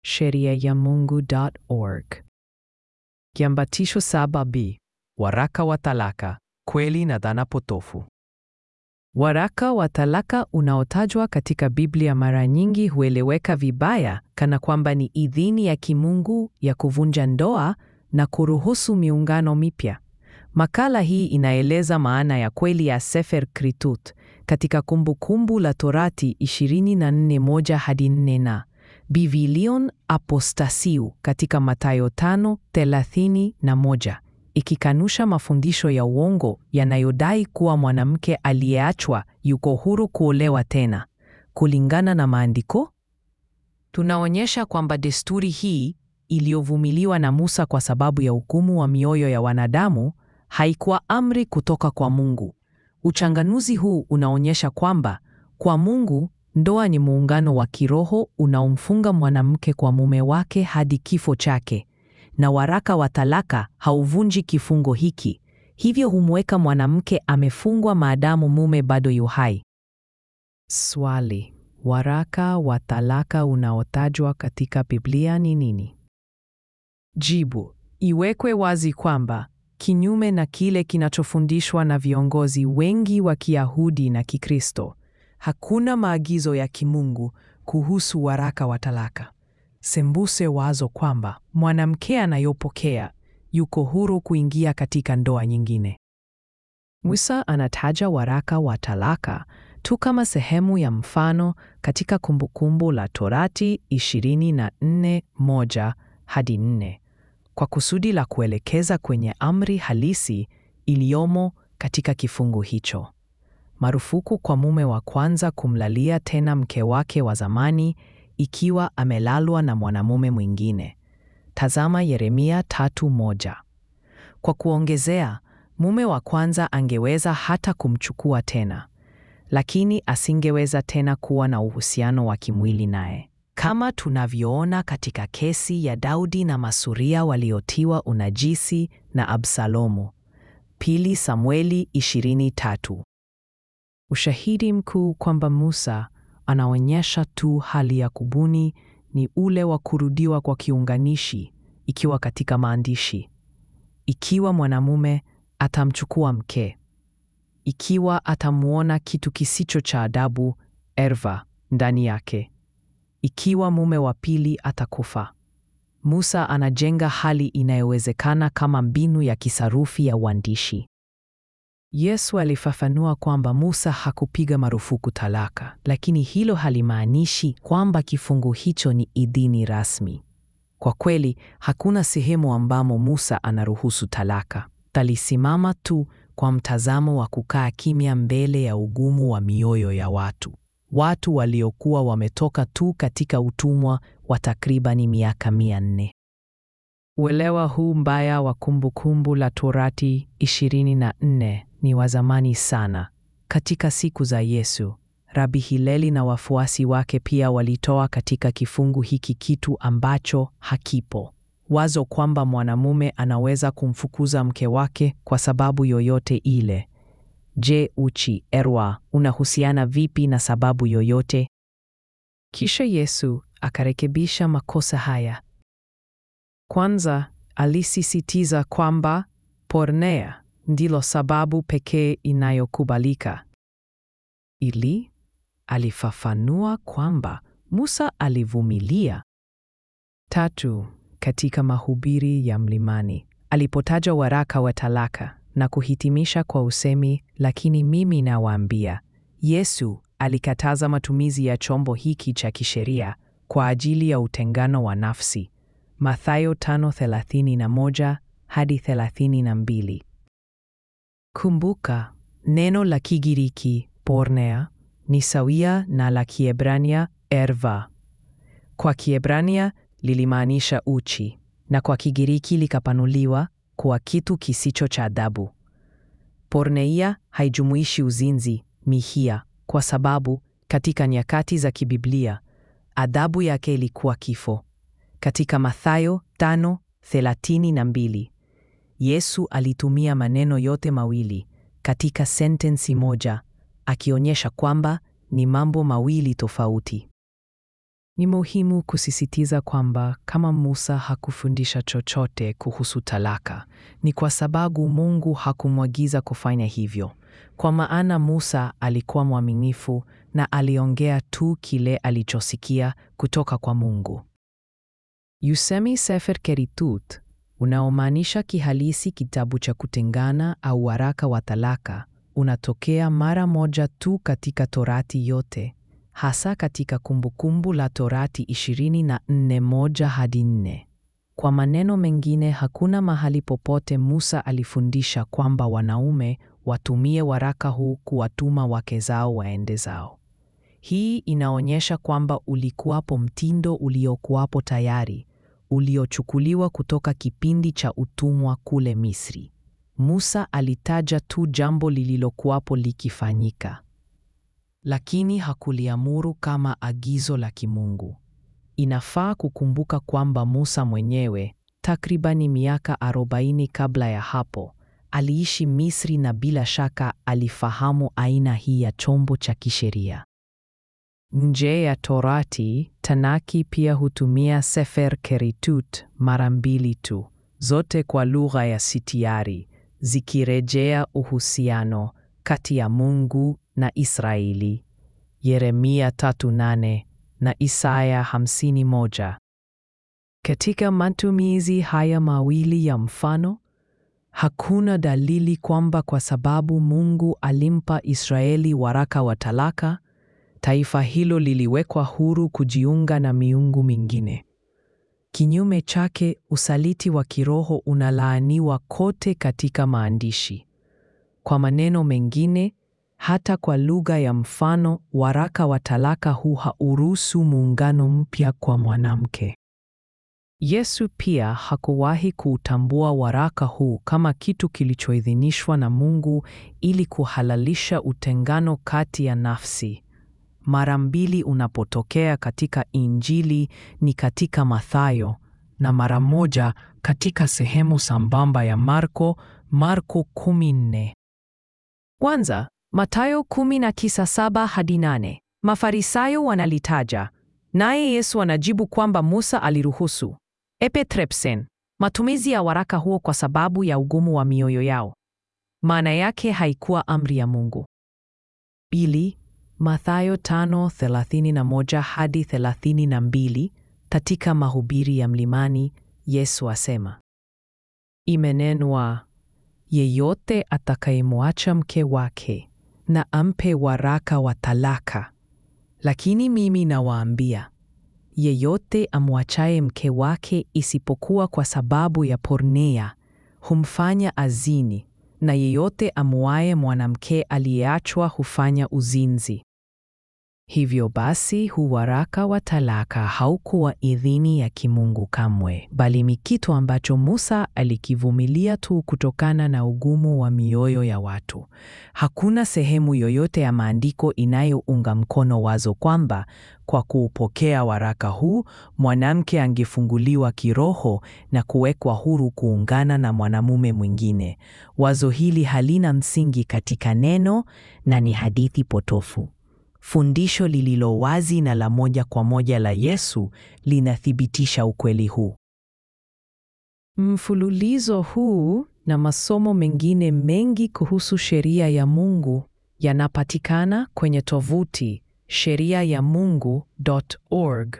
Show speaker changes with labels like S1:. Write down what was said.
S1: sheriayamungu.org. Kiambatisho 7b. Waraka wa talaka, kweli na dhana potofu. Waraka wa talaka unaotajwa katika Biblia mara nyingi hueleweka vibaya kana kwamba ni idhini ya kimungu ya kuvunja ndoa na kuruhusu miungano mipya. Makala hii inaeleza maana ya kweli ya Sefer Kritut katika Kumbukumbu la Torati 24:1-4 na Bivilion Apostasiu katika Mathayo 5:31, ikikanusha mafundisho ya uongo yanayodai kuwa mwanamke aliyeachwa yuko huru kuolewa tena. Kulingana na maandiko, tunaonyesha kwamba desturi hii iliyovumiliwa na Musa kwa sababu ya hukumu wa mioyo ya wanadamu haikuwa amri kutoka kwa Mungu. Uchanganuzi huu unaonyesha kwamba kwa Mungu, ndoa ni muungano wa kiroho unaomfunga mwanamke kwa mume wake hadi kifo chake, na waraka wa talaka hauvunji kifungo hiki, hivyo humweka mwanamke amefungwa maadamu mume bado yu hai. Swali: waraka wa talaka unaotajwa katika Biblia ni nini? Jibu: iwekwe wazi kwamba kinyume na kile kinachofundishwa na viongozi wengi wa Kiyahudi na Kikristo, hakuna maagizo ya kimungu kuhusu waraka wa talaka. Sembuse wazo kwamba mwanamke anayopokea yuko huru kuingia katika ndoa nyingine. Musa anataja waraka wa talaka tu kama sehemu ya mfano katika Kumbukumbu la Torati 24:1-4 kwa kusudi la kuelekeza kwenye amri halisi iliyomo katika kifungu hicho. Marufuku kwa mume wa kwanza kumlalia tena mke wake wa zamani ikiwa amelalwa na mwanamume mwingine. Tazama Yeremia 3:1. Kwa kuongezea, mume wa kwanza angeweza hata kumchukua tena, lakini asingeweza tena kuwa na uhusiano wa kimwili naye, kama tunavyoona katika kesi ya Daudi na masuria waliotiwa unajisi na Absalomu. 2 Samueli 23. Ushahidi mkuu kwamba Musa anaonyesha tu hali ya kubuni ni ule wa kurudiwa kwa kiunganishi ikiwa katika maandishi. Ikiwa mwanamume atamchukua mke, ikiwa atamuona kitu kisicho cha adabu erva ndani yake, ikiwa mume wa pili atakufa. Musa anajenga hali inayowezekana kama mbinu ya kisarufi ya uandishi. Yesu alifafanua kwamba Musa hakupiga marufuku talaka, lakini hilo halimaanishi kwamba kifungu hicho ni idhini rasmi. Kwa kweli, hakuna sehemu ambamo Musa anaruhusu talaka. Talisimama tu kwa mtazamo wa kukaa kimya mbele ya ugumu wa mioyo ya watu waliokuwa wametoka tu katika utumwa wa takribani miaka 400. Uelewa huu mbaya wa Kumbukumbu la Torati 24 ni wa zamani sana. Katika siku za Yesu, Rabi Hileli na wafuasi wake pia walitoa katika kifungu hiki kitu ambacho hakipo: wazo kwamba mwanamume anaweza kumfukuza mke wake kwa sababu yoyote ile. Je, uchi erwa unahusiana vipi na sababu yoyote? Kisha Yesu akarekebisha makosa haya. Kwanza, alisisitiza kwamba pornea ndilo sababu pekee inayokubalika. Alifafanua kwamba Musa alivumilia. 3, katika mahubiri ya mlimani, alipotaja waraka wa talaka na kuhitimisha kwa usemi, lakini mimi nawaambia, Yesu alikataza matumizi ya chombo hiki cha kisheria kwa ajili ya utengano wa nafsi. Mathayo 5:31-32. Kumbuka, neno la Kigiriki pornea ni sawia na la Kiebrania erva. Kwa Kiebrania lilimaanisha uchi, na kwa Kigiriki likapanuliwa kuwa kitu kisicho cha adabu. Porneia haijumuishi uzinzi, mihia, kwa sababu katika nyakati za kibiblia adhabu yake ilikuwa kifo. Katika Mathayo 5:32, Yesu alitumia maneno yote mawili katika sentensi moja, akionyesha kwamba ni mambo mawili tofauti. Ni muhimu kusisitiza kwamba kama Musa hakufundisha chochote kuhusu talaka, ni kwa sababu Mungu hakumwagiza kufanya hivyo. Kwa maana Musa alikuwa mwaminifu na aliongea tu kile alichosikia kutoka kwa Mungu. Usemi Sefer Keritut, unaomaanisha kihalisi kitabu cha kutengana au waraka wa talaka, unatokea mara moja tu katika Torati yote, hasa katika Kumbukumbu la Torati 24:1 hadi 4. Kwa maneno mengine, hakuna mahali popote Musa alifundisha kwamba wanaume watumie waraka huu kuwatuma wake zao waende zao. Hii inaonyesha kwamba ulikuwapo mtindo uliokuwapo tayari, uliochukuliwa kutoka kipindi cha utumwa kule Misri. Musa alitaja tu jambo lililokuwapo likifanyika, lakini hakuliamuru kama agizo la kimungu. Inafaa kukumbuka kwamba Musa mwenyewe, takribani miaka 40 kabla ya hapo, aliishi Misri na bila shaka alifahamu aina hii ya chombo cha kisheria. Nje ya Torati, Tanaki pia hutumia Sefer Keritut mara 2 tu, zote kwa lugha ya sitiari, zikirejea uhusiano kati ya Mungu na Israeli. Yeremia 3:8 na Isaya 51. Katika matumizi haya mawili ya mfano, hakuna dalili kwamba kwa sababu Mungu alimpa Israeli waraka wa talaka, taifa hilo liliwekwa huru kujiunga na miungu mingine. Kinyume chake, usaliti wa kiroho unalaaniwa kote katika maandishi. Kwa maneno mengine, hata kwa lugha ya mfano, waraka wa talaka huu hauruhusu muungano mpya kwa mwanamke. Yesu pia hakuwahi kuutambua waraka huu kama kitu kilichoidhinishwa na Mungu ili kuhalalisha utengano kati ya nafsi. Mara 2 unapotokea katika Injili ni katika Mathayo, na mara 1 katika sehemu sambamba ya Marko 14. Kwanza, Mathayo 19:7 hadi 8. Mafarisayo wanalitaja, naye Yesu anajibu kwamba Musa aliruhusu epetrepsen, matumizi ya waraka huo kwa sababu ya ugumu wa mioyo yao. Maana yake haikuwa amri ya Mungu. 2. Mathayo 5:31 hadi 32. Katika mahubiri ya mlimani, Yesu asema, imenenwa, yeyote atakayemwacha mke wake na ampe waraka wa talaka. Lakini mimi nawaambia, yeyote amwachaye mke wake isipokuwa kwa sababu ya pornea, humfanya azini, na yeyote amuaye mwanamke aliyeachwa hufanya uzinzi. Hivyo basi, huu waraka wa talaka haukuwa idhini ya kimungu kamwe, bali ni kitu ambacho Musa alikivumilia tu kutokana na ugumu wa mioyo ya watu. Hakuna sehemu yoyote ya maandiko inayounga mkono wazo kwamba kwa kuupokea waraka huu mwanamke angefunguliwa kiroho na kuwekwa huru kuungana na mwanamume mwingine. Wazo hili halina msingi katika neno na ni hadithi potofu. Fundisho lililo wazi na la moja kwa moja la Yesu linathibitisha ukweli huu. Mfululizo huu na masomo mengine mengi kuhusu sheria ya Mungu yanapatikana kwenye tovuti sheriayamungu.org.